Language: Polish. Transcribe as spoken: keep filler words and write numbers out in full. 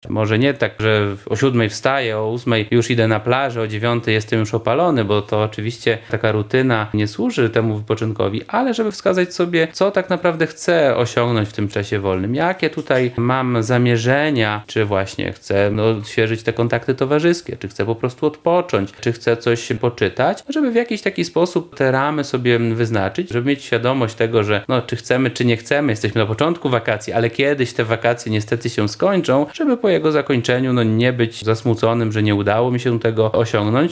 Może nie tak, że o siódmej wstaję, o ósmej już idę na plażę, o dziewiątej jestem już opalony, bo to oczywiście taka rutyna nie służy temu wypoczynkowi, ale żeby wskazać sobie, co tak naprawdę chcę osiągnąć w tym czasie wolnym, jakie tutaj mam zamierzenia, czy właśnie chcę no, odświeżyć te kontakty towarzyskie, czy chcę po prostu odpocząć, czy chcę coś poczytać, żeby w jakiś taki sposób te ramy sobie wyznaczyć, żeby mieć świadomość tego, że no, czy chcemy, czy nie chcemy, jesteśmy na początku wakacji, ale kiedyś te wakacje niestety się skończą, żeby po jego zakończeniu no, nie być zasmuconym, że nie udało mi się tego osiągnąć,